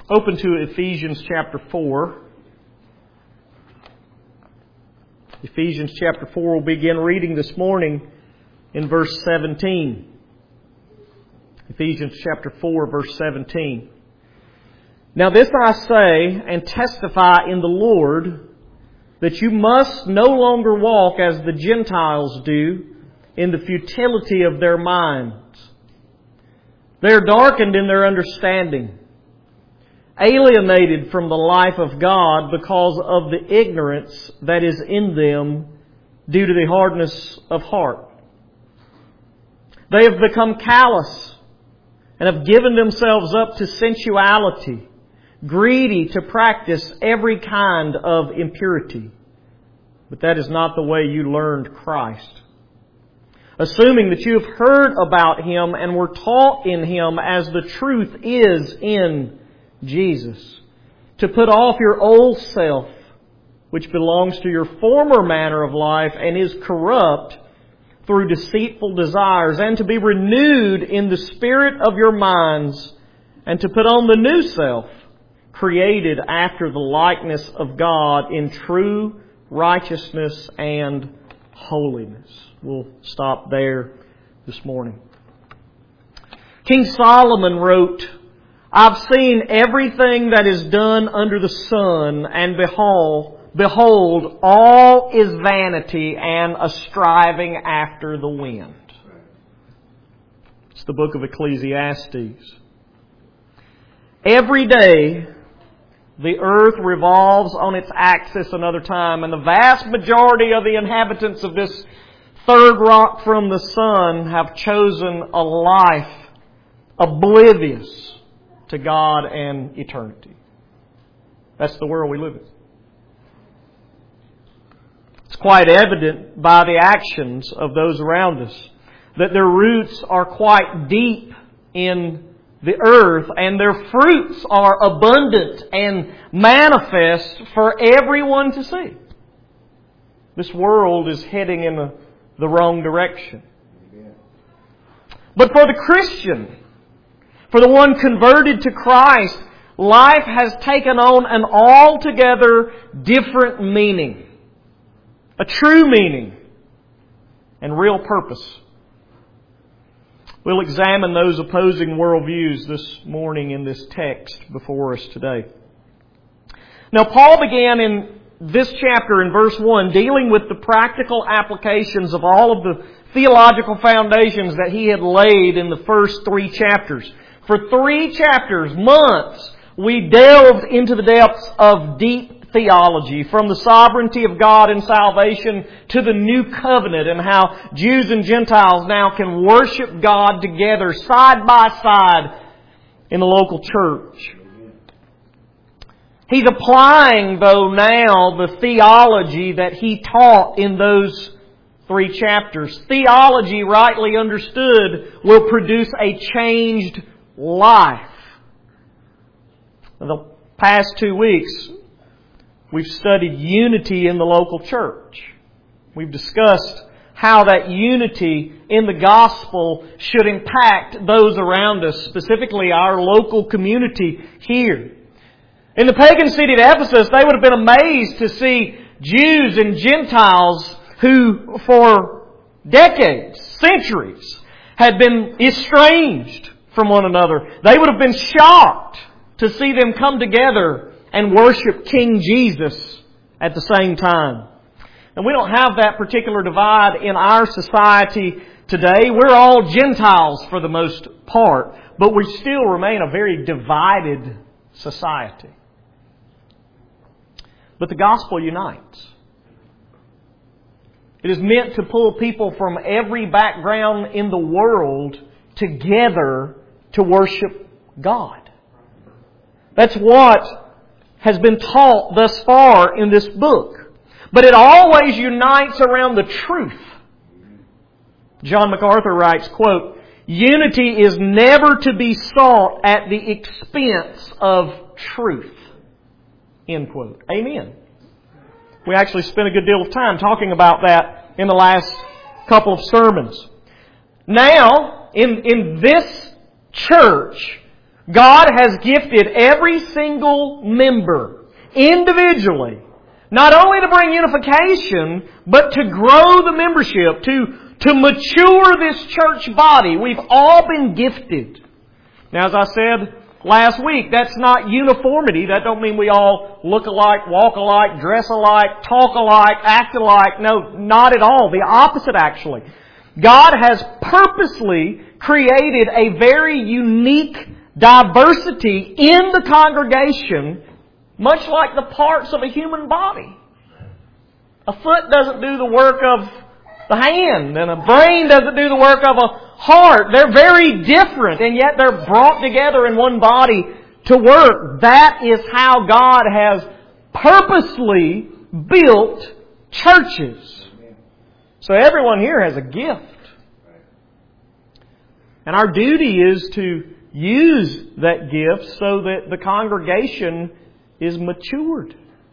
Open to Ephesians chapter 4. Ephesians chapter 4, we'll begin reading this morning in verse 17. Ephesians chapter 4, verse 17. Now this I say and testify in the Lord, that you must no longer walk as the Gentiles do in the futility of their minds. They are darkened in their understanding, alienated from the life of God because of the ignorance that is in them due to the hardness of heart. They have become callous and have given themselves up to sensuality, greedy to practice every kind of impurity. But that is not the way you learned Christ. Assuming that you have heard about Him and were taught in Him as the truth is in Jesus, to put off your old self, which belongs to your former manner of life and is corrupt through deceitful desires, and to be renewed in the spirit of your minds, and to put on the new self, created after the likeness of God in true righteousness and holiness. We'll stop there this morning. King Solomon wrote, I've seen everything that is done under the sun, and behold, all is vanity and a striving after the wind. It's the book of Ecclesiastes. Every day, the earth revolves on its axis another time, and the vast majority of the inhabitants of this third rock from the sun have chosen a life oblivious to God and eternity. That's the world we live in. It's quite evident by the actions of those around us that their roots are quite deep in the earth and their fruits are abundant and manifest for everyone to see. This world is heading in the wrong direction. But for the Christian, for the one converted to Christ, life has taken on an altogether different meaning. A true meaning and real purpose. We'll examine those opposing worldviews this morning in this text before us today. Now, Paul began in this chapter in verse 1 dealing with the practical applications of all of the theological foundations that he had laid in the first 3 chapters. For 3 chapters, months, we delved into the depths of deep theology, from the sovereignty of God in salvation to the new covenant, and how Jews and Gentiles now can worship God together side by side in the local church. He's applying, though, now the theology that he taught in those 3 chapters. Theology, rightly understood, will produce a changed life. In the past 2 weeks, we've studied unity in the local church. We've discussed how that unity in the gospel should impact those around us, specifically our local community here. In the pagan city of Ephesus, they would have been amazed to see Jews and Gentiles who, for decades, centuries, had been estranged from one another. They would have been shocked to see them come together and worship King Jesus at the same time. And we don't have that particular divide in our society today. We're all Gentiles for the most part, but we still remain a very divided society. But the gospel unites. It is meant to pull people from every background in the world together to worship God. That's what has been taught thus far in this book. But it always unites around the truth. John MacArthur writes, quote, "Unity is never to be sought at the expense of truth." End quote. Amen. We actually spent a good deal of time talking about that in the last couple of sermons. Now, in this church, God has gifted every single member individually, not only to bring unification, but to grow the membership, to mature this church body. We've all been gifted. Now, as I said last week, that's not uniformity. That don't mean we all look alike, walk alike, dress alike, talk alike, act alike. No, not at all. The opposite, actually. God has purposely created a very unique diversity in the congregation, much like the parts of a human body. A foot doesn't do the work of the hand, and a brain doesn't do the work of a heart. They're very different, and yet they're brought together in one body to work. That is how God has purposely built churches. So everyone here has a gift. And our duty is to use that gift so that the congregation is matured.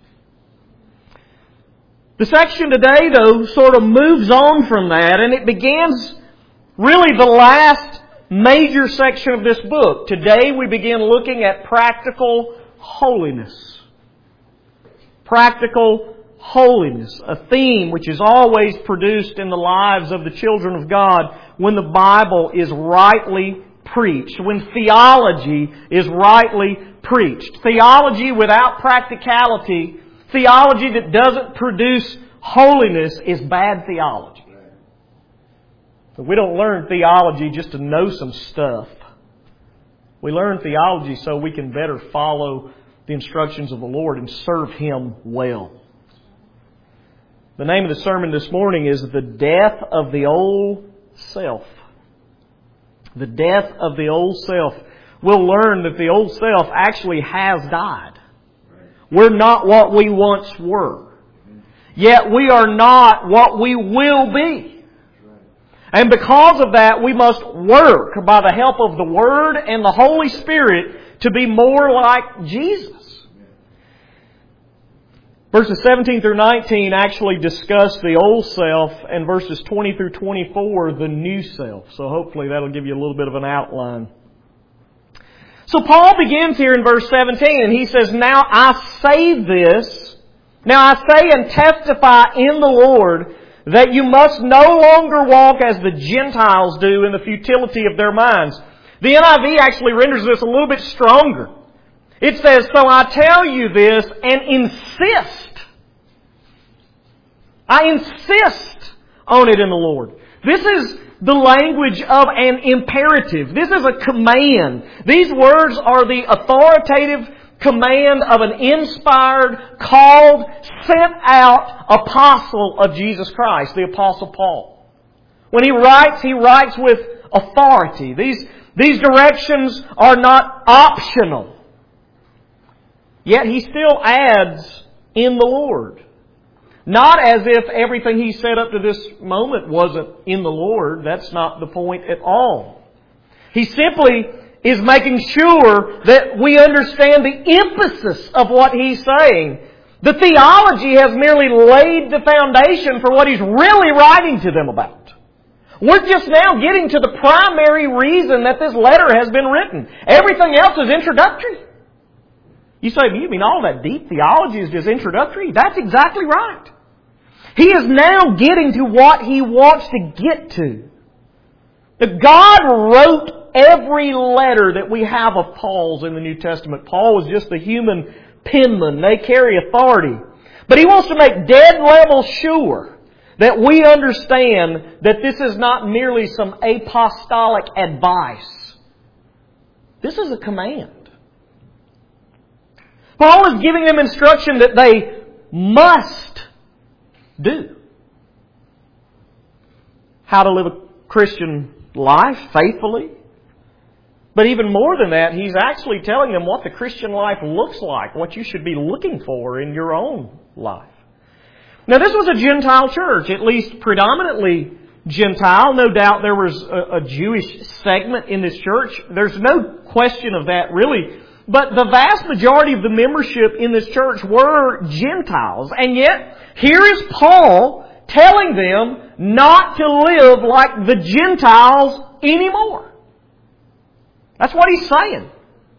The section today, though, sort of moves on from that, and it begins really the last major section of this book. Today we begin looking at practical holiness. Practical holiness, a theme which is always produced in the lives of the children of God when the Bible is rightly preached, when theology is rightly preached. Theology without practicality, theology that doesn't produce holiness, is bad theology. But we don't learn theology just to know some stuff. We learn theology so we can better follow the instructions of the Lord and serve Him well. The name of the sermon this morning is The Death of the Old Self. The death of the old self. We'll learn that the old self actually has died. We're not what we once were. Yet we are not what we will be. And because of that, we must work by the help of the Word and the Holy Spirit to be more like Jesus. Verses 17 through 19 actually discuss the old self, and verses 20 through 24, the new self. So hopefully that'll give you a little bit of an outline. So Paul begins here in verse 17, and he says, Now I say and testify in the Lord that you must no longer walk as the Gentiles do in the futility of their minds. The NIV actually renders this a little bit stronger. It says, So I tell you this and insist. I insist on it in the Lord. This is the language of an imperative. This is a command. These words are the authoritative command of an inspired, called, sent out apostle of Jesus Christ, the Apostle Paul. When he writes with authority. These directions are not optional. Yet he still adds, in the Lord. Not as if everything he said up to this moment wasn't in the Lord. That's not the point at all. He simply is making sure that we understand the emphasis of what he's saying. The theology has merely laid the foundation for what he's really writing to them about. We're just now getting to the primary reason that this letter has been written. Everything else is introductory. You say, you mean all that deep theology is just introductory? That's exactly right. He is now getting to what he wants to get to. God wrote every letter that we have of Paul's in the New Testament. Paul was just the human penman. They carry authority. But he wants to make dead level sure that we understand that this is not merely some apostolic advice. This is a command. Paul is giving them instruction that they must do. How to live a Christian life faithfully. But even more than that, he's actually telling them what the Christian life looks like, what you should be looking for in your own life. Now, this was a Gentile church, at least predominantly Gentile. No doubt there was a Jewish segment in this church. There's no question of that, really. But the vast majority of the membership in this church were Gentiles. And yet, here is Paul telling them not to live like the Gentiles anymore. That's what he's saying.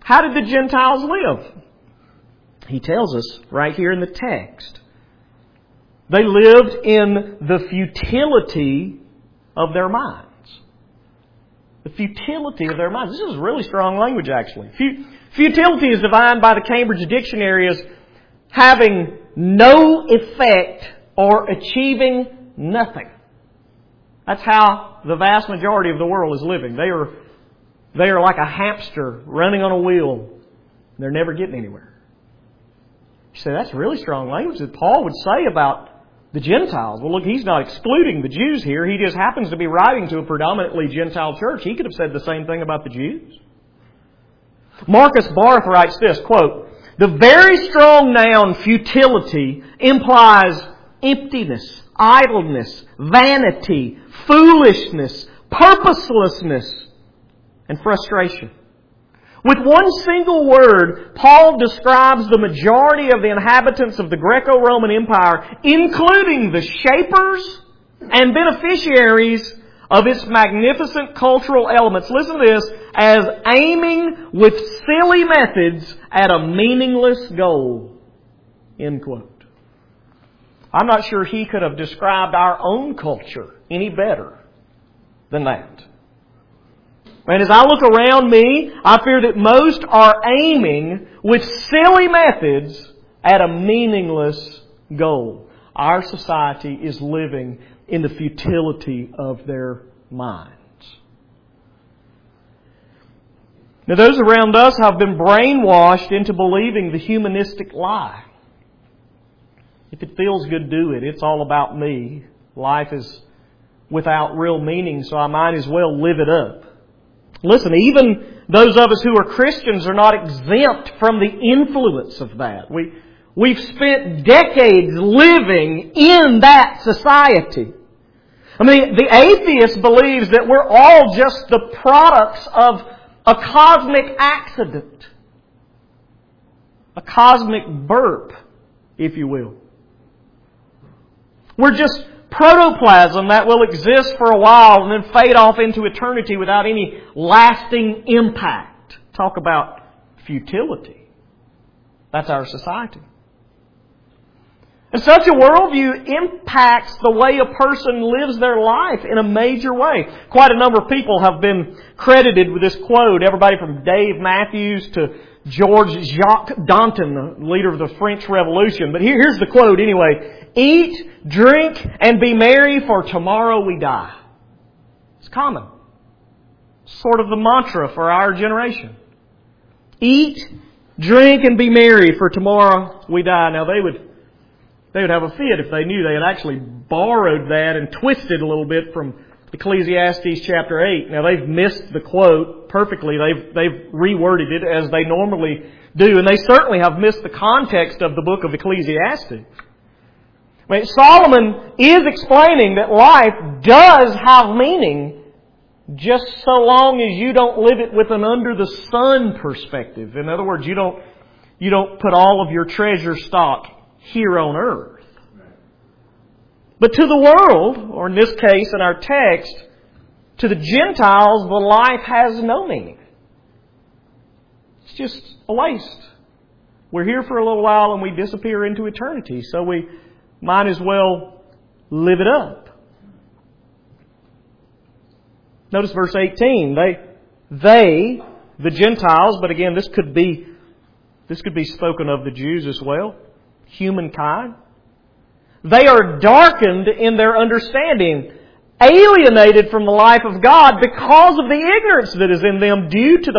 How did the Gentiles live? He tells us right here in the text. They lived in the futility of their minds. The futility of their minds. This is really strong language, actually. Futility is defined by the Cambridge Dictionary as having no effect or achieving nothing. That's how the vast majority of the world is living. They are like a hamster running on a wheel. They're never getting anywhere. You say, that's really strong language that Paul would say about the Gentiles. Well, look, he's not excluding the Jews here. He just happens to be writing to a predominantly Gentile church. He could have said the same thing about the Jews. Marcus Barth writes this, quote, "The very strong noun futility implies emptiness, idleness, vanity, foolishness, purposelessness, and frustration." With one single word, Paul describes the majority of the inhabitants of the Greco-Roman Empire, including the shapers and beneficiaries of its magnificent cultural elements. Listen to this, as aiming with silly methods at a meaningless goal. End quote. I'm not sure he could have described our own culture any better than that. And as I look around me, I fear that most are aiming with silly methods at a meaningless goal. Our society is living in the futility of their minds. Now, those around us have been brainwashed into believing the humanistic lie. If it feels good, do it. It's all about me. Life is without real meaning, so I might as well live it up. Listen, even those of us who are Christians are not exempt from the influence of that. We've spent decades living in that society. I mean, the atheist believes that we're all just the products of a cosmic accident. A cosmic burp, if you will. We're just protoplasm that will exist for a while and then fade off into eternity without any lasting impact. Talk about futility. That's our society. And such a worldview impacts the way a person lives their life in a major way. Quite a number of people have been credited with this quote. Everybody from Dave Matthews to George Jacques Danton, the leader of the French Revolution. But here's the quote anyway. "Eat, drink, and be merry, for tomorrow we die." It's common. Sort of the mantra for our generation. Eat, drink, and be merry, for tomorrow we die. Now they would have a fit if they knew they had actually borrowed that and twisted a little bit from Ecclesiastes chapter 8. Now they've missed the quote perfectly. They've reworded it as they normally do. And they certainly have missed the context of the book of Ecclesiastes. I mean, Solomon is explaining that life does have meaning just so long as you don't live it with an under the sun perspective. In other words, you don't put all of your treasure stock here on earth. But to the world, or in this case in our text, to the Gentiles, the life has no meaning. It's just a waste. We're here for a little while and we disappear into eternity. So we might as well live it up. Notice verse 18. They, the Gentiles, but again, this could be spoken of the Jews as well. Humankind. They are darkened in their understanding, alienated from the life of God because of the ignorance that is in them due to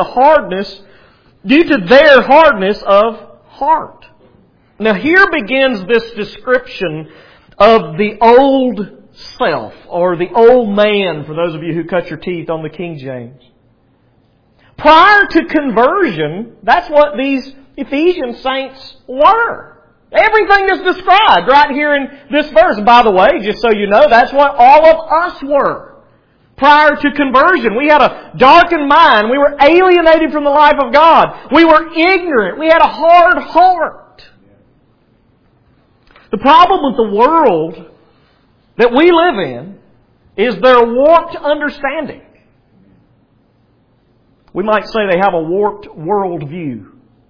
their hardness of heart. Now here begins this description of the old self, or the old man, for those of you who cut your teeth on the King James. Prior to conversion, that's what these Ephesian saints were. Everything is described right here in this verse. By the way, just so you know, that's what all of us were. Prior to conversion, we had a darkened mind. We were alienated from the life of God. We were ignorant. We had a hard heart. The problem with the world that we live in is their warped understanding. We might say they have a warped worldview.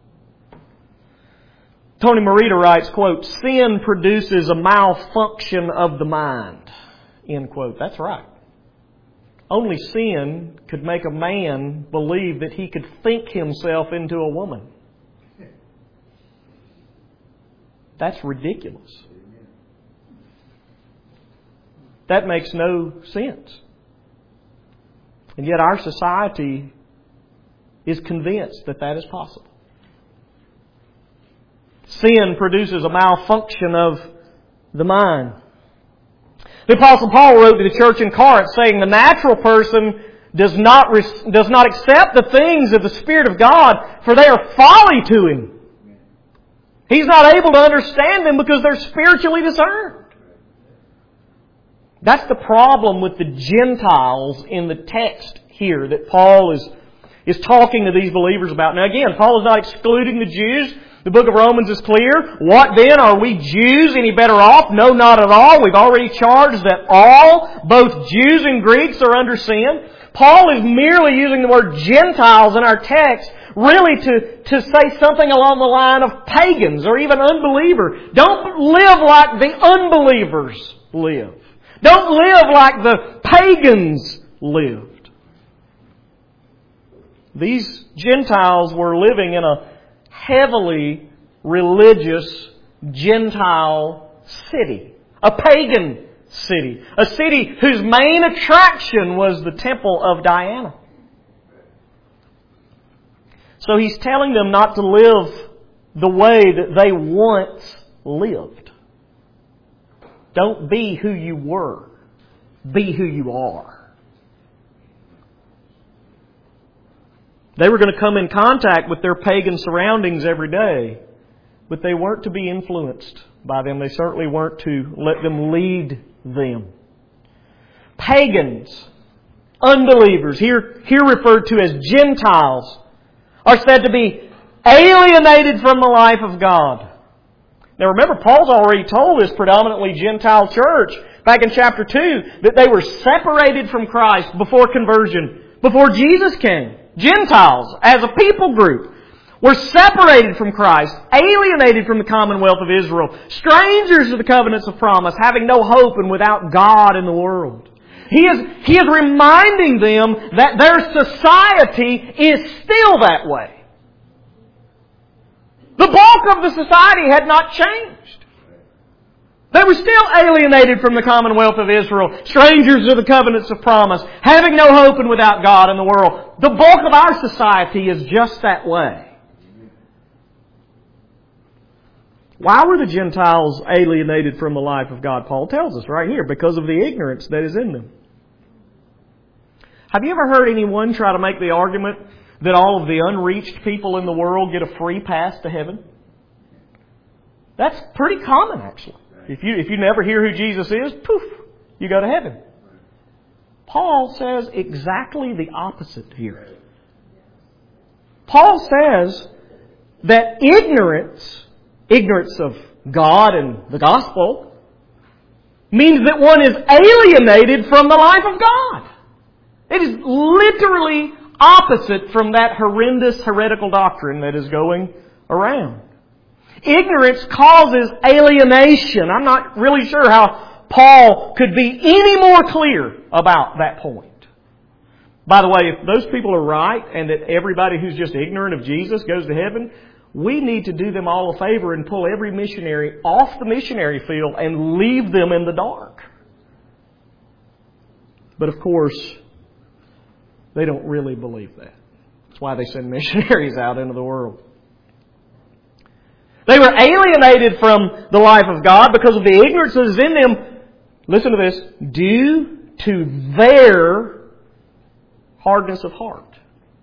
Tony Merida writes, quote, "Sin produces a malfunction of the mind." End quote. That's right. Only sin could make a man believe that he could think himself into a woman. That's ridiculous. That makes no sense. And yet our society is convinced that that is possible. Sin produces a malfunction of the mind. The Apostle Paul wrote to the church in Corinth saying the natural person does not accept the things of the Spirit of God, for they are folly to him. He's not able to understand them because they're spiritually discerned. That's the problem with the Gentiles in the text here that Paul is talking to these believers about. Now again, Paul is not excluding the Jews. The book of Romans is clear. What then? Are we Jews any better off? No, not at all. We've already charged that all, both Jews and Greeks, are under sin. Paul is merely using the word Gentiles in our text really to say something along the line of pagans or even unbelievers. Don't live like the unbelievers live. Don't live like the pagans lived. These Gentiles were living in a heavily religious Gentile city. A pagan city. A city whose main attraction was the temple of Diana. So he's telling them not to live the way that they once lived. Don't be who you were. Be who you are. They were going to come in contact with their pagan surroundings every day, but they weren't to be influenced by them. They certainly weren't to let them lead them. Pagans, unbelievers, here referred to as Gentiles, are said to be alienated from the life of God. Now remember, Paul's already told this predominantly Gentile church back in chapter 2 that they were separated from Christ before conversion, before Jesus came. Gentiles, as a people group, were separated from Christ, alienated from the commonwealth of Israel, strangers to the covenants of promise, having no hope and without God in the world. He is reminding them that their society is still that way. The bulk of the society had not changed. They were still alienated from the commonwealth of Israel, strangers to the covenants of promise, having no hope and without God in the world. The bulk of our society is just that way. Why were the Gentiles alienated from the life of God? Paul tells us right here, because of the ignorance that is in them. Have you ever heard anyone try to make the argument that all of the unreached people in the world get a free pass to heaven? That's pretty common, actually. If you never hear who Jesus is, poof, you go to heaven. Paul says exactly the opposite here. Paul says that ignorance of God and the gospel, means that one is alienated from the life of God. It is literally opposite from that horrendous heretical doctrine that is going around. Ignorance causes alienation. I'm not really sure how Paul could be any more clear about that point. By the way, if those people are right and that everybody who's just ignorant of Jesus goes to heaven, we need to do them all a favor and pull every missionary off the missionary field and leave them in the dark. But of course, they don't really believe that. That's why they send missionaries out into the world. They were alienated from the life of God because of the ignorance that is in them. Listen to this. Due to their hardness of heart.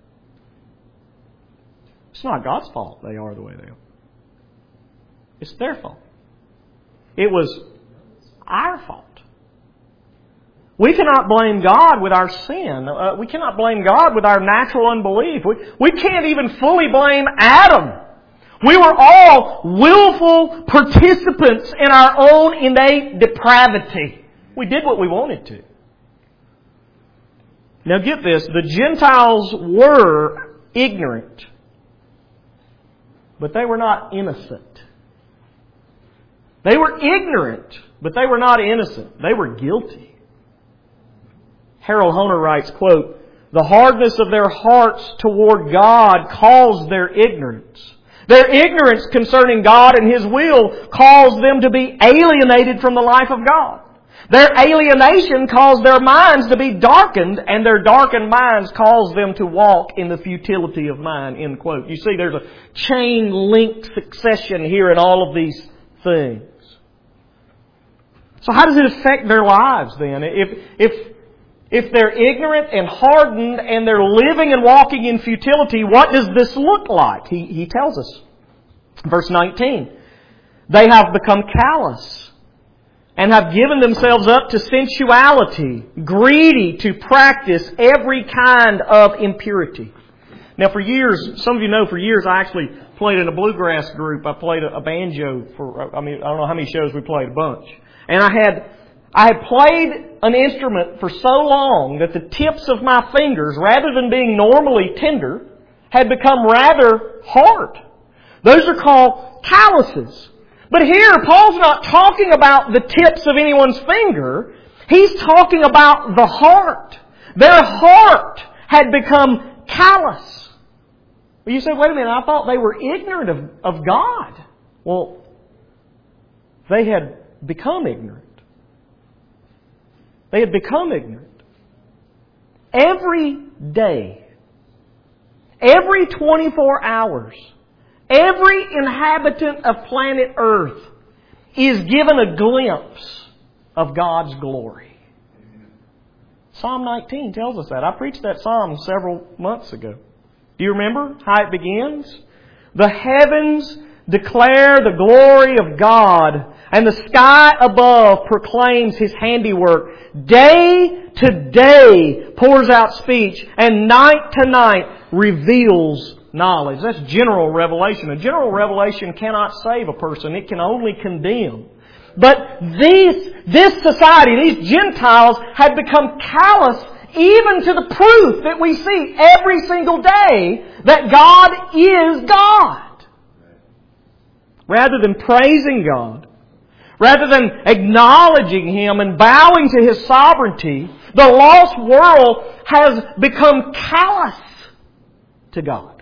It's not God's fault they are the way they are. It's their fault. It was our fault. We cannot blame God with our sin. We cannot blame God with our natural unbelief. We can't even fully blame Adam. We were all willful participants in our own innate depravity. We did what we wanted to. Now get this, the Gentiles were ignorant, but they were not innocent. They were ignorant, but they were not innocent. They were guilty. Harold Hoehner writes, quote, "The hardness of their hearts toward God caused their ignorance. Their ignorance concerning God and His will caused them to be alienated from the life of God. Their alienation caused their minds to be darkened, and their darkened minds caused them to walk in the futility of mind." End quote. You see, there's a chain link succession here in all of these things. So how does it affect their lives then? If they're ignorant and hardened and they're living and walking in futility, what does this look like? He tells us. Verse 19. "They have become callous and have given themselves up to sensuality, greedy to practice every kind of impurity." Now for years, some of you know, for years I actually played in a bluegrass group. I played a banjo for, I don't know how many shows we played, a bunch. And I had played an instrument for so long that the tips of my fingers, rather than being normally tender, had become rather hard. Those are called calluses. But here, Paul's not talking about the tips of anyone's finger. He's talking about the heart. Their heart had become callous. But you say, wait a minute, I thought they were ignorant of God. Well, they had become ignorant. They had become ignorant. Every day, every 24 hours, every inhabitant of planet Earth is given a glimpse of God's glory. Psalm 19 tells us that. I preached that psalm several months ago. Do you remember how it begins? "The heavens declare the glory of God, and the sky above proclaims His handiwork. Day to day pours out speech, and night to night reveals knowledge." That's general revelation. A general revelation cannot save a person. It can only condemn. But this society, these Gentiles, had become callous even to the proof that we see every single day that God is God. Rather than praising God, rather than acknowledging Him and bowing to His sovereignty, the lost world has become callous to God.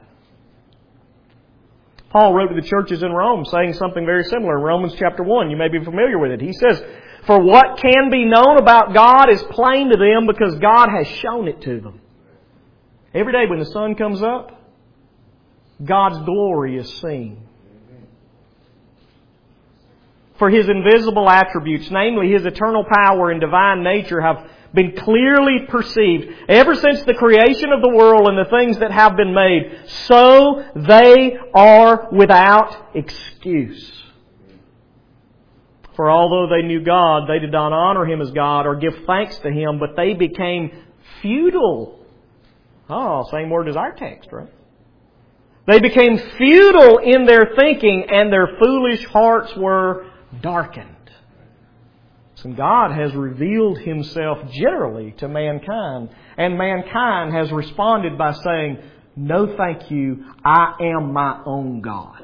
Paul wrote to the churches in Rome saying something very similar in Romans chapter 1. You may be familiar with it. He says, "For what can be known about God is plain to them because God has shown it to them." Every day when the sun comes up, God's glory is seen. "For His invisible attributes, namely His eternal power and divine nature, have been clearly perceived ever since the creation of the world and the things that have been made. So they are without excuse. For although they knew God, they did not honor Him as God or give thanks to Him, but they became futile." Oh, same word as our text, right? "They became futile in their thinking, and their foolish hearts were darkened." So God has revealed Himself generally to mankind, and mankind has responded by saying, "No thank you, I am my own God."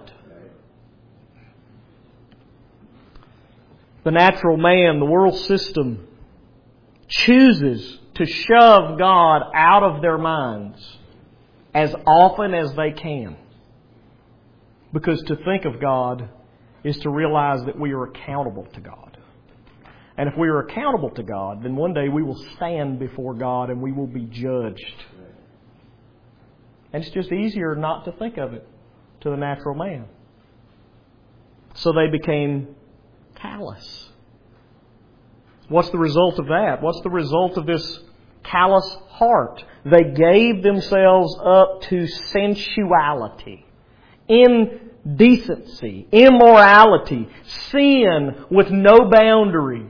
The natural man, the world system, chooses to shove God out of their minds as often as they can. Because to think of God is to realize that we are accountable to God. And if we are accountable to God, then one day we will stand before God and we will be judged. And it's just easier not to think of it to the natural man. So they became callous. What's the result of that? What's the result of this callous heart? They gave themselves up to sensuality, indecency, immorality, sin with no boundaries.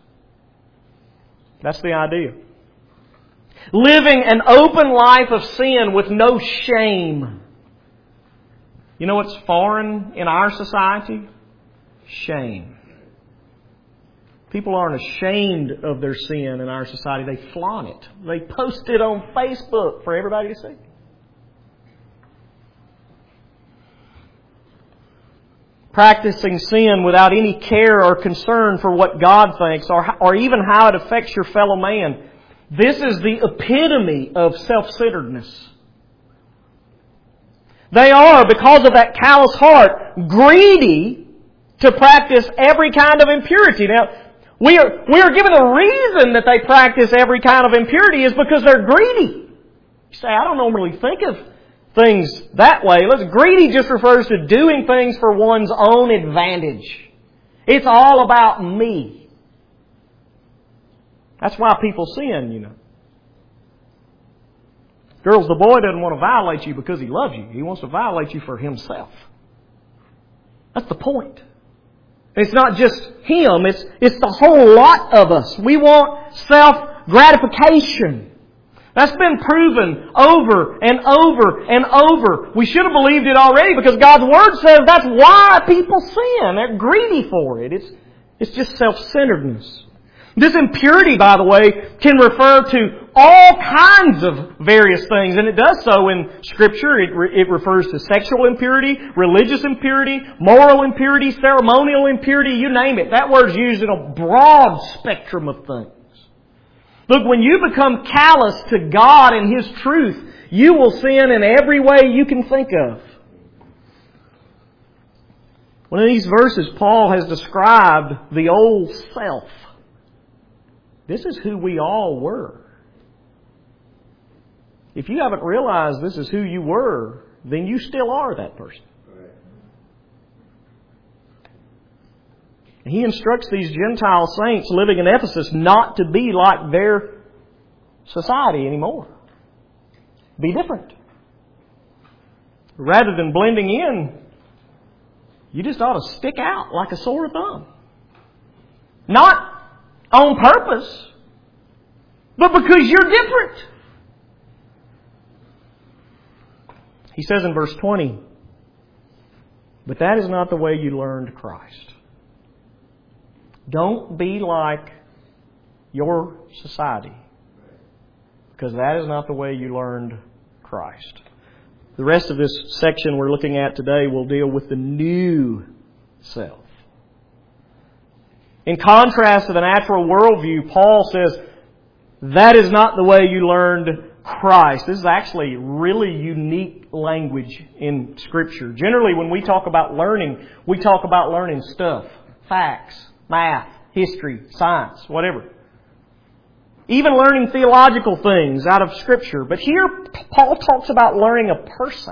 That's the idea. Living an open life of sin with no shame. You know what's foreign in our society? Shame. People aren't ashamed of their sin in our society. They flaunt it. They post it on Facebook for everybody to see. Practicing sin without any care or concern for what God thinks or even how it affects your fellow man. This is the epitome of self-centeredness. They are, because of that callous heart, greedy to practice every kind of impurity. Now, we are given a reason that they practice every kind of impurity is because they're greedy. You say, I don't normally think of things that way. Greedy just refers to doing things for one's own advantage. It's all about me. That's why people sin, you know. Girls, the boy doesn't want to violate you because he loves you. He wants to violate you for himself. That's the point. It's not just him. It's the whole lot of us. We want self-gratification. That's been proven over and over and over. We should have believed it already because God's Word says that's why people sin. They're greedy for it. It's just self-centeredness. This impurity, by the way, can refer to all kinds of various things, and it does so in Scripture. It refers to sexual impurity, religious impurity, moral impurity, ceremonial impurity, you name it. That word's used in a broad spectrum of things. Look, when you become callous to God and His truth, you will sin in every way you can think of. One of these verses, Paul has described the old self. This is who we all were. If you haven't realized this is who you were, then you still are that person. He instructs these Gentile saints living in Ephesus not to be like their society anymore. Be different. Rather than blending in, you just ought to stick out like a sore thumb. Not on purpose, but because you're different. He says in verse 20, but that is not the way you learned Christ. Don't be like your society, because that is not the way you learned Christ. The rest of this section we're looking at today will deal with the new self. In contrast to the natural worldview, Paul says, that is not the way you learned Christ. This is actually really unique language in Scripture. Generally, when we talk about learning, we talk about learning stuff, facts, math, history, science, whatever. Even learning theological things out of Scripture. But here, Paul talks about learning a person.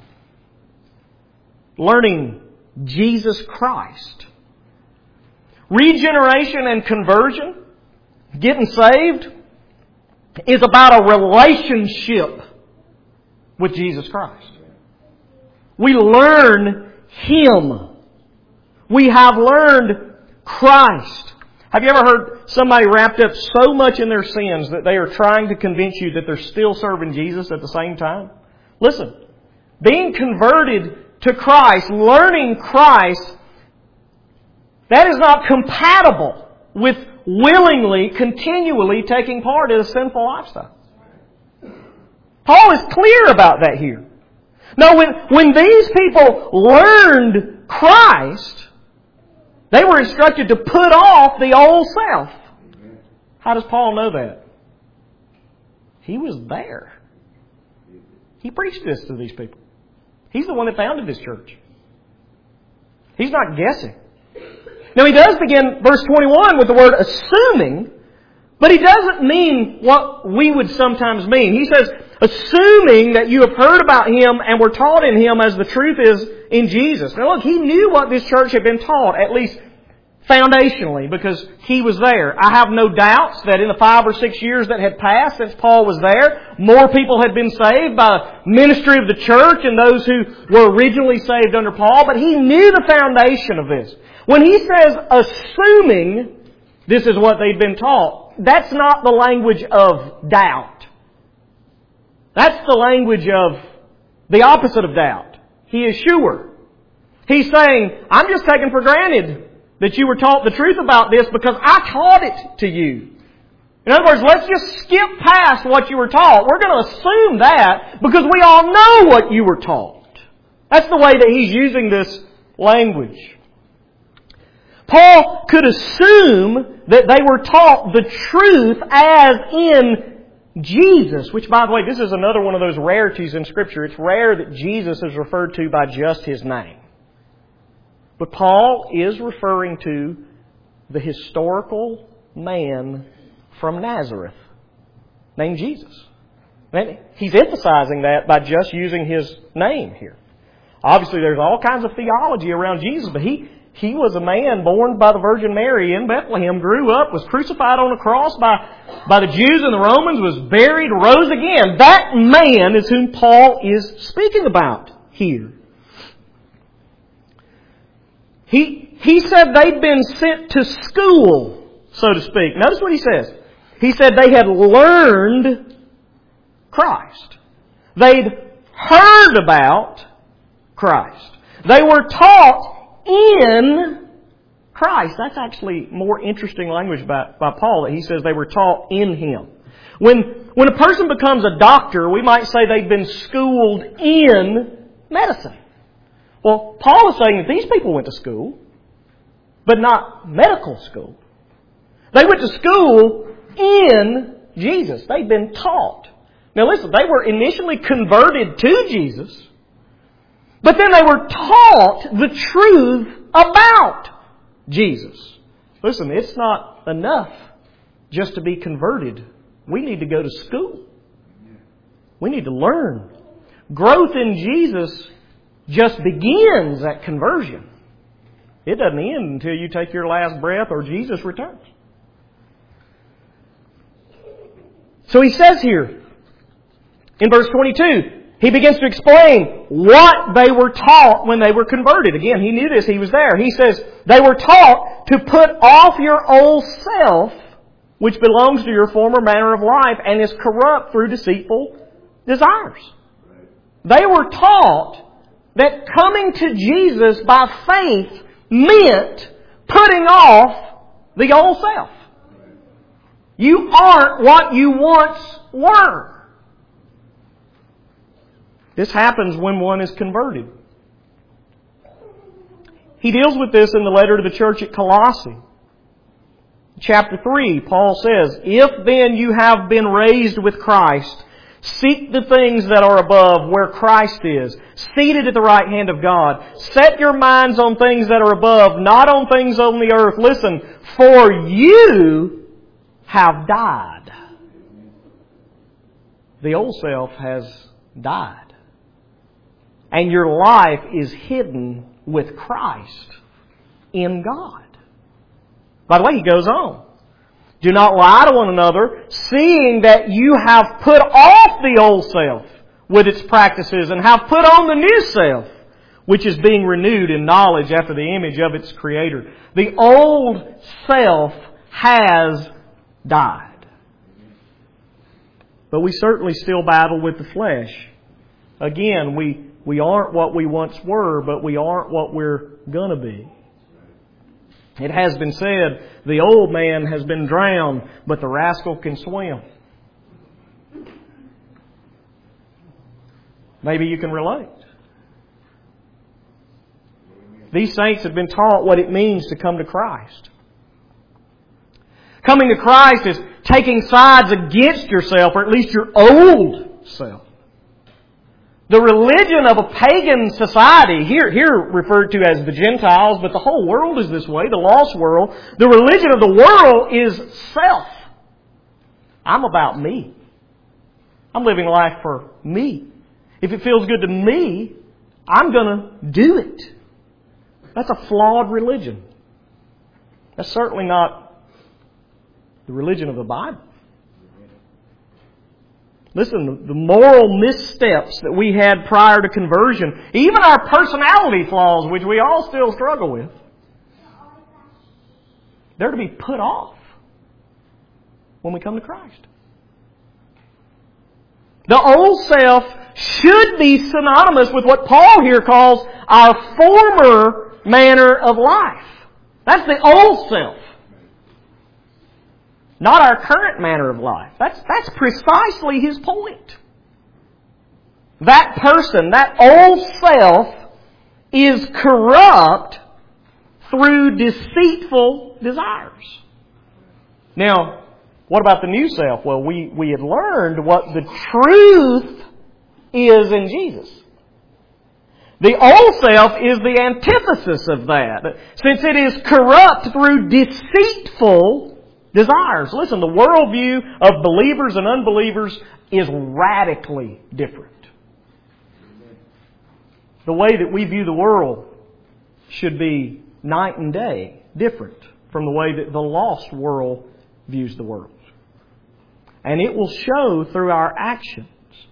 Learning Jesus Christ. Regeneration and conversion, getting saved, is about a relationship with Jesus Christ. We learn Him. We have learned Christ. Have you ever heard somebody wrapped up so much in their sins that they are trying to convince you that they're still serving Jesus at the same time? Listen, being converted to Christ, learning Christ, that is not compatible with willingly, continually taking part in a sinful lifestyle. Paul is clear about that here. Now, when these people learned Christ, they were instructed to put off the old self. How does Paul know that? He was there. He preached this to these people. He's the one that founded this church. He's not guessing. Now, he does begin verse 21 with the word assuming, but he doesn't mean what we would sometimes mean. He says, assuming that you have heard about Him and were taught in Him as the truth is in Jesus. Now look, he knew what this church had been taught, at least foundationally, because he was there. I have no doubts that in the 5 or 6 years that had passed since Paul was there, more people had been saved by ministry of the church and those who were originally saved under Paul, but he knew the foundation of this. When he says, assuming this is what they'd been taught, that's not the language of doubt. That's the language of the opposite of doubt. He is sure. He's saying, I'm just taking for granted that you were taught the truth about this because I taught it to you. In other words, let's just skip past what you were taught. We're going to assume that because we all know what you were taught. That's the way that he's using this language. Paul could assume that they were taught the truth as in Jesus, which, by the way, this is another one of those rarities in Scripture. It's rare that Jesus is referred to by just His name. But Paul is referring to the historical man from Nazareth named Jesus. He's emphasizing that by just using His name here. Obviously, there's all kinds of theology around Jesus, but he was a man born by the Virgin Mary in Bethlehem, grew up, was crucified on a cross by the Jews and the Romans, was buried, rose again. That man is whom Paul is speaking about here. He said they'd been sent to school, so to speak. Notice what he says. He said they had learned Christ. They'd heard about Christ. They were taught in Christ. That's actually more interesting language by Paul, that he says they were taught in Him. When a person becomes a doctor, we might say they've been schooled in medicine. Well, Paul is saying that these people went to school, but not medical school. They went to school in Jesus. They'd been taught. Now listen, they were initially converted to Jesus, but then they were taught the truth about Jesus. Listen, it's not enough just to be converted. We need to go to school. We need to learn. Growth in Jesus just begins at conversion. It doesn't end until you take your last breath or Jesus returns. So he says here, in verse 22, he begins to explain what they were taught when they were converted. Again, he knew this. He was there. He says, they were taught to put off your old self, which belongs to your former manner of life and is corrupt through deceitful desires. They were taught that coming to Jesus by faith meant putting off the old self. You aren't what you once were. This happens when one is converted. He deals with this in the letter to the church at Colossae. Chapter 3, Paul says, if then you have been raised with Christ, seek the things that are above where Christ is, seated at the right hand of God. Set your minds on things that are above, not on things on the earth. Listen, for you have died. The old self has died. And your life is hidden with Christ in God. By the way, he goes on. Do not lie to one another, seeing that you have put off the old self with its practices and have put on the new self, which is being renewed in knowledge after the image of its Creator. The old self has died. But we certainly still battle with the flesh. Again, we aren't what we once were, but we aren't what we're going to be. It has been said, the old man has been drowned, but the rascal can swim. Maybe you can relate. These saints have been taught what it means to come to Christ. Coming to Christ is taking sides against yourself, or at least your old self. The religion of a pagan society, here referred to as the Gentiles, but the whole world is this way, the lost world. The religion of the world is self. I'm about me. I'm living life for me. If it feels good to me, I'm going to do it. That's a flawed religion. That's certainly not the religion of the Bible. Listen, the moral missteps that we had prior to conversion, even our personality flaws, which we all still struggle with, they're to be put off when we come to Christ. The old self should be synonymous with what Paul here calls our former manner of life. That's the old self. Not our current manner of life. That's precisely his point. That person, that old self, is corrupt through deceitful desires. Now, what about the new self? Well, we had learned what the truth is in Jesus. The old self is the antithesis of that, since it is corrupt through deceitful desires. Listen, the worldview of believers and unbelievers is radically different. The way that we view the world should be night and day different from the way that the lost world views the world. And it will show through our actions.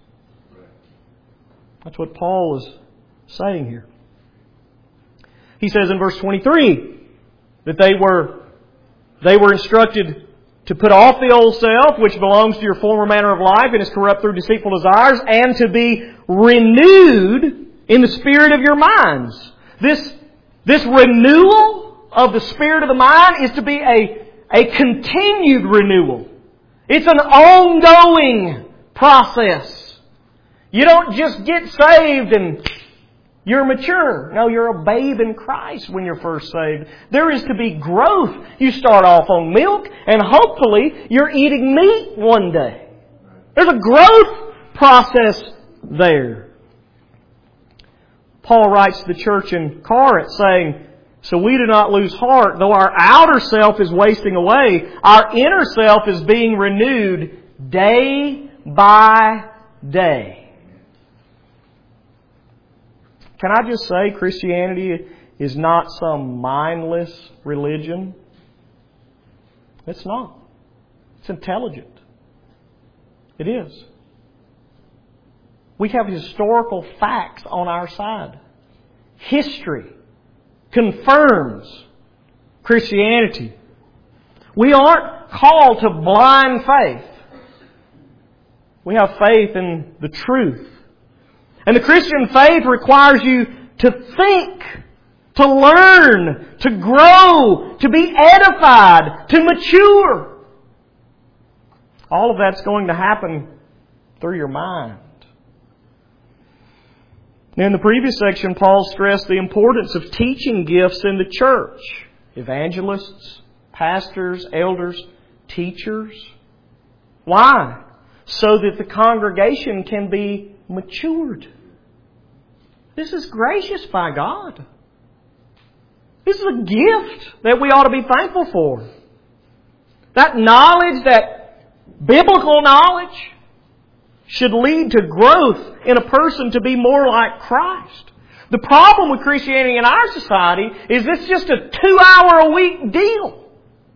That's what Paul is saying here. He says in verse 23 that they were instructed to put off the old self, which belongs to your former manner of life and is corrupt through deceitful desires, and to be renewed in the spirit of your minds. This renewal of the spirit of the mind is to be a continued renewal. It's an ongoing process. You don't just get saved and you're mature. No, you're a babe in Christ when you're first saved. There is to be growth. You start off on milk and hopefully you're eating meat one day. There's a growth process there. Paul writes to the church in Corinth saying, so we do not lose heart, though our outer self is wasting away, our inner self is being renewed day by day. Can I just say Christianity is not some mindless religion? It's not. It's intelligent. It is. We have historical facts on our side. History confirms Christianity. We aren't called to blind faith. We have faith in the truth. And the Christian faith requires you to think, to learn, to grow, to be edified, to mature. All of that's going to happen through your mind. Now, in the previous section, Paul stressed the importance of teaching gifts in the church. Evangelists, pastors, elders, teachers. Why? So that the congregation can be matured. This is gracious by God. This is a gift that we ought to be thankful for. That knowledge, that biblical knowledge, should lead to growth in a person to be more like Christ. The problem with Christianity in our society is it's just a 2-hour-a-week deal.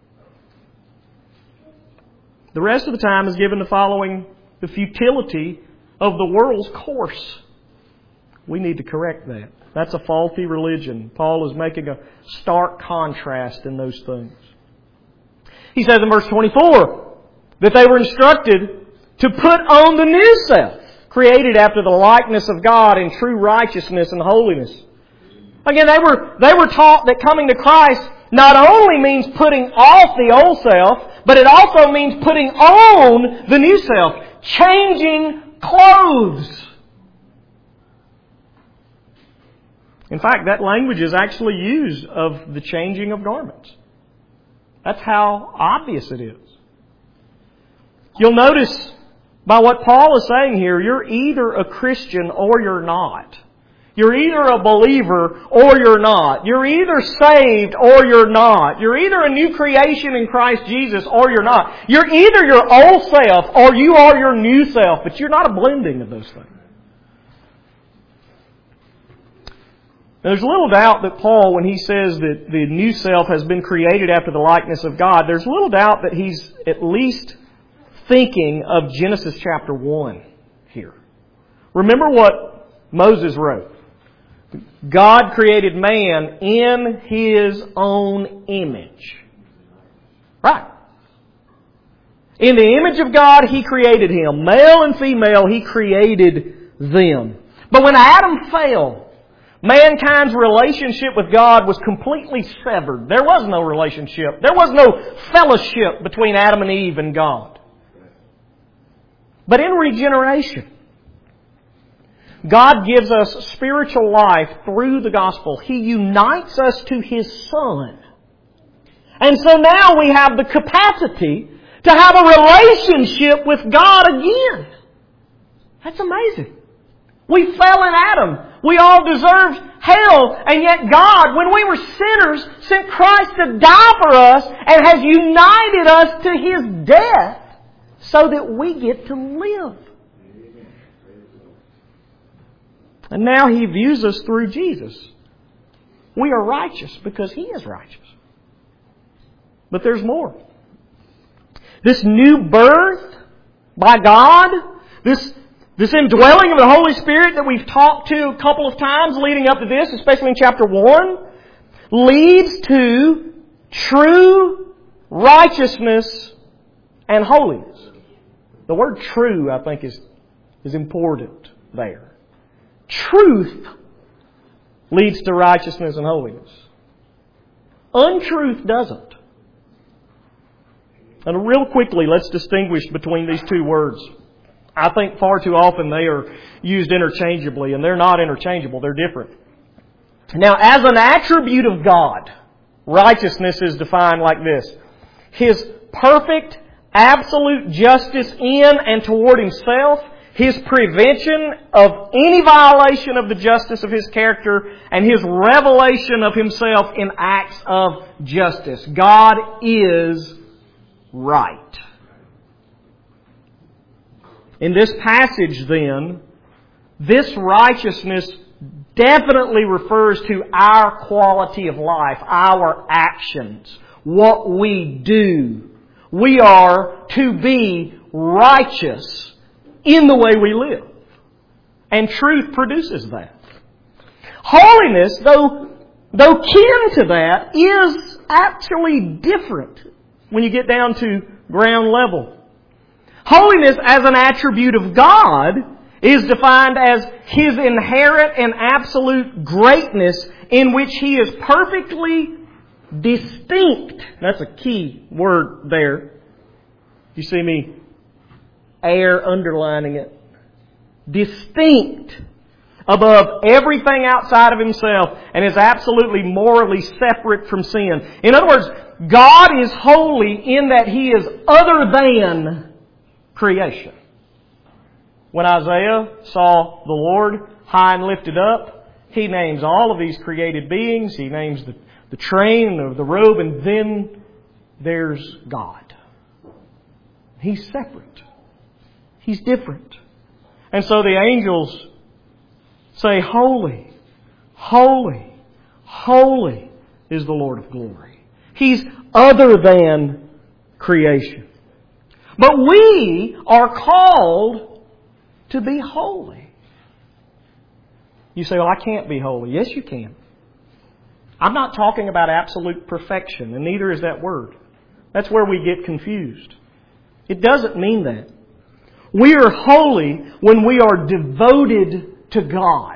The rest of the time is given to following the futility of the world's course. We need to correct that. That's a faulty religion. Paul is making a stark contrast in those things. He says in verse 24 that they were instructed to put on the new self, created after the likeness of God in true righteousness and holiness. Again, they were taught that coming to Christ not only means putting off the old self, but it also means putting on the new self, changing clothes. In fact, that language is actually used of the changing of garments. That's how obvious it is. You'll notice by what Paul is saying here, you're either a Christian or you're not. You're either a believer or you're not. You're either saved or you're not. You're either a new creation in Christ Jesus or you're not. You're either your old self or you are your new self, but you're not a blending of those things. Now, there's little doubt that Paul, when he says that the new self has been created after the likeness of God, there's little doubt that he's at least thinking of Genesis chapter 1 here. Remember what Moses wrote. God created man in His own image. Right. In the image of God, He created him. Male and female, He created them. But when Adam fell, Mankind's relationship with God was completely severed. There was no relationship. There was no fellowship between Adam and Eve and God. But in regeneration, God gives us spiritual life through the gospel. He unites us to His Son. And so now we have the capacity to have a relationship with God again. That's amazing. We fell in Adam. We all deserved hell. And yet God, when we were sinners, sent Christ to die for us and has united us to His death so that we get to live. And now He views us through Jesus. We are righteous because He is righteous. But there's more. This new birth by God, this indwelling of the Holy Spirit that we've talked to a couple of times leading up to this, especially in chapter 1, leads to true righteousness and holiness. The word true, I think, is important there. Truth leads to righteousness and holiness. Untruth doesn't. And real quickly, let's distinguish between these two words. I think far too often they are used interchangeably, and they're not interchangeable, they're different. Now, as an attribute of God, righteousness is defined like this. His perfect, absolute justice in and toward Himself, His prevention of any violation of the justice of His character, and His revelation of Himself in acts of justice. God is right. In this passage, then, this righteousness definitely refers to our quality of life, our actions, what we do. We are to be righteous in the way we live. And truth produces that. Holiness, though kin to that, is actually different when you get down to ground level. Holiness as an attribute of God is defined as His inherent and absolute greatness in which He is perfectly distinct. That's a key word there. You see me underlining it. Distinct above everything outside of Himself and is absolutely morally separate from sin. In other words, God is holy in that He is other than creation. When Isaiah saw the Lord high and lifted up, he names all of these created beings. He names the train of the robe, and then there's God. He's separate. He's different. And so the angels say, "Holy, holy, holy is the Lord of glory." He's other than creation. But we are called to be holy. You say, "Well, I can't be holy." Yes, you can. I'm not talking about absolute perfection, and neither is that word. That's where we get confused. It doesn't mean that. We are holy when we are devoted to God.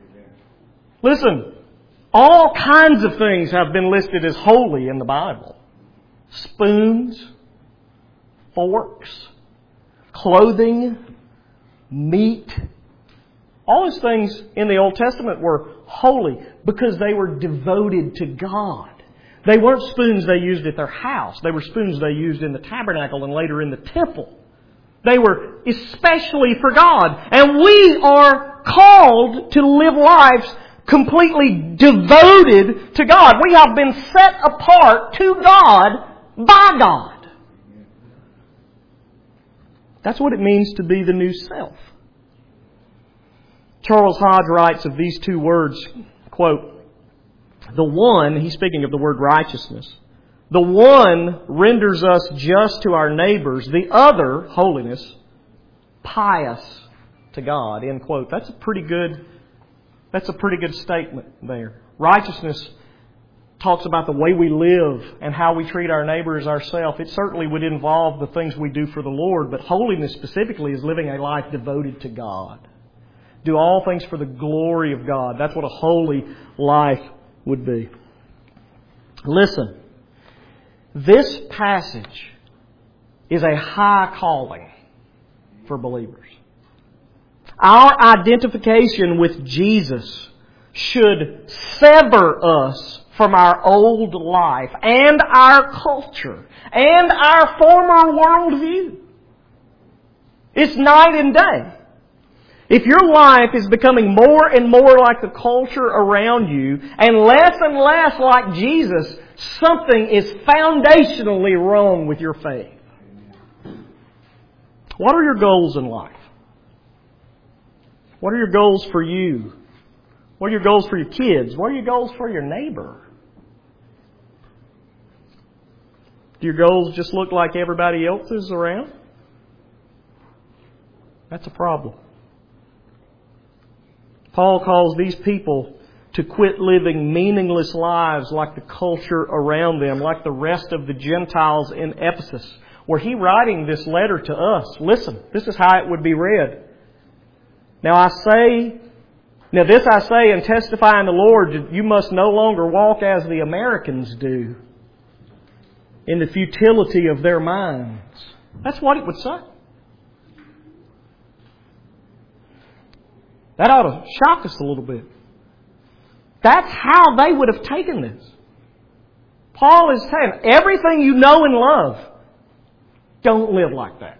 Listen, all kinds of things have been listed as holy in the Bible. Spoons, forks, clothing, meat. All those things in the Old Testament were holy because they were devoted to God. They weren't spoons they used at their house. They were spoons they used in the tabernacle and later in the temple. They were especially for God. And we are called to live lives completely devoted to God. We have been set apart to God by God. That's what it means to be the new self. Charles Hodge writes of these two words, quote, "The one," he's speaking of the word righteousness, "the one renders us just to our neighbors, the other, holiness, pious to God." End quote. That's a pretty good statement there. Righteousness talks about the way we live and how we treat our neighbor as ourselves. It certainly would involve the things we do for the Lord, but holiness specifically is living a life devoted to God. Do all things for the glory of God. That's what a holy life would be. Listen, this passage is a high calling for believers. Our identification with Jesus should sever us from our old life and our culture and our former worldview. It's night and day. If your life is becoming more and more like the culture around you and less like Jesus, something is foundationally wrong with your faith. What are your goals in life? What are your goals for you? What are your goals for your kids? What are your goals for your neighbor? Do your goals just look like everybody else's around? That's a problem. Paul calls these people to quit living meaningless lives like the culture around them, like the rest of the Gentiles in Ephesus. Were he writing this letter to us? Listen, this is how it would be read. Now this I say and testify in the Lord that you must no longer walk as the Americans do, in the futility of their minds. That's what it would say. That ought to shock us a little bit. That's how they would have taken this. Paul is saying, everything you know and love, don't live like that.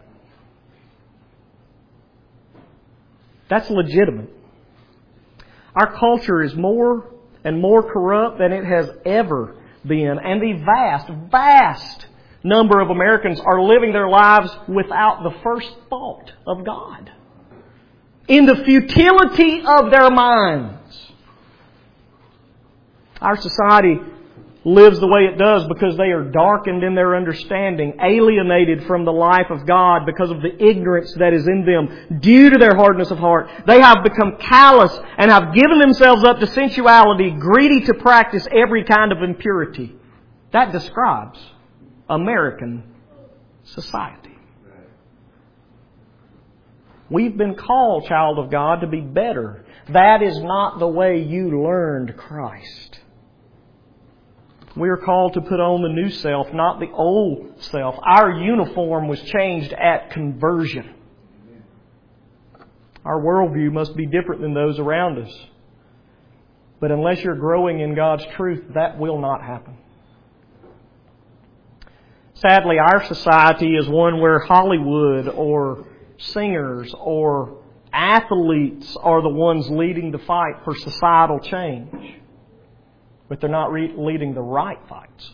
That's legitimate. Our culture is more and more corrupt than it has ever been. And the vast number of Americans are living their lives without the first thought of God. In the futility of their minds. Our society lives the way it does because they are darkened in their understanding, alienated from the life of God because of the ignorance that is in them due to their hardness of heart. They have become callous and have given themselves up to sensuality, greedy to practice every kind of impurity. That describes American society. We've been called, child of God, to be better. That is not the way you learned Christ. We are called to put on the new self, not the old self. Our uniform was changed at conversion. Our worldview must be different than those around us. But unless you're growing in God's truth, that will not happen. Sadly, our society is one where Hollywood or singers or athletes are the ones leading the fight for societal change. But they're not leading the right fights.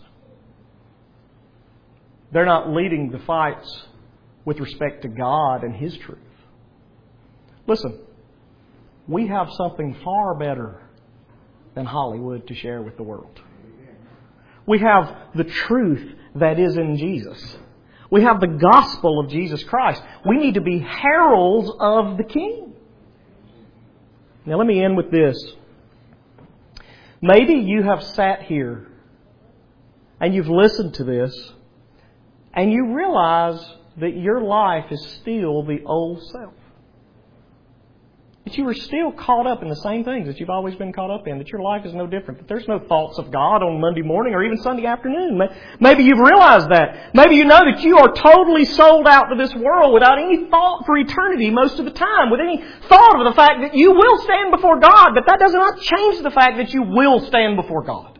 They're not leading the fights with respect to God and His truth. Listen, we have something far better than Hollywood to share with the world. We have the truth that is in Jesus. We have the gospel of Jesus Christ. We need to be heralds of the King. Now let me end with this. Maybe you have sat here and you've listened to this and you realize that your life is still the old self. That you are still caught up in the same things that you've always been caught up in. That your life is no different. That there's no thoughts of God on Monday morning or even Sunday afternoon. Maybe you've realized that. Maybe you know that you are totally sold out to this world without any thought for eternity most of the time. With any thought of the fact that you will stand before God. But that does not change the fact that you will stand before God.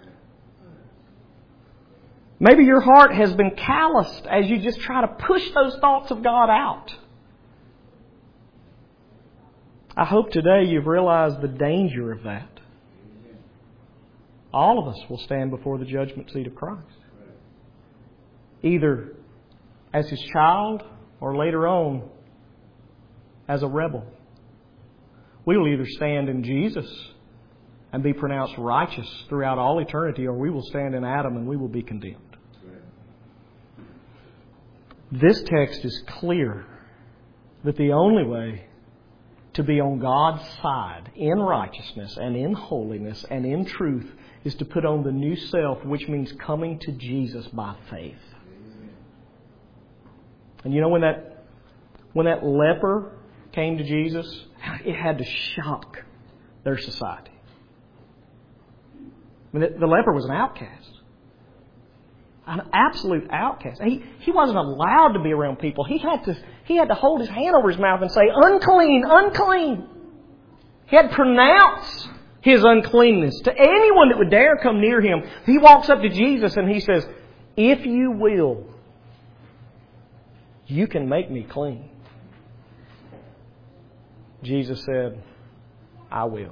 Maybe your heart has been calloused as you just try to push those thoughts of God out. I hope today you've realized the danger of that. All of us will stand before the judgment seat of Christ. Either as His child or later on as a rebel. We will either stand in Jesus and be pronounced righteous throughout all eternity, or we will stand in Adam and we will be condemned. This text is clear that the only way to be on God's side in righteousness and in holiness and in truth is to put on the new self, which means coming to Jesus by faith. And you know, when that leper came to Jesus, it had to shock their society. I mean, the leper was an outcast. An absolute outcast. He wasn't allowed to be around people. He had to hold his hand over his mouth and say, unclean, unclean. He had to pronounce his uncleanness to anyone that would dare come near him. He walks up to Jesus and he says, if you will, you can make me clean. Jesus said, I will.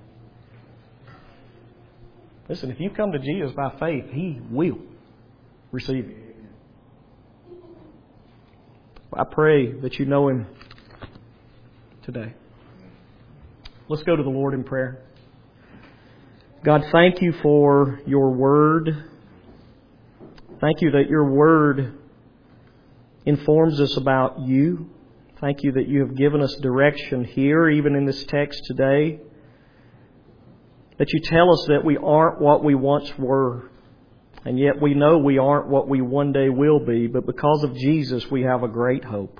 Listen, if you come to Jesus by faith, He will receive you. I pray that you know Him today. Let's go to the Lord in prayer. God, thank you for your Word. Thank you that your Word informs us about you. Thank you that you have given us direction here, even in this text today. That you tell us that we aren't what we once were. And yet we know we aren't what we one day will be. But because of Jesus, we have a great hope.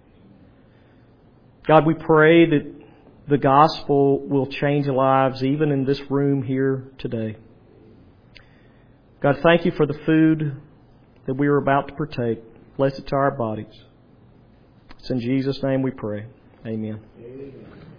God, we pray that the gospel will change lives even in this room here today. God, thank you for the food that we are about to partake. Bless it to our bodies. It's in Jesus' name we pray. Amen.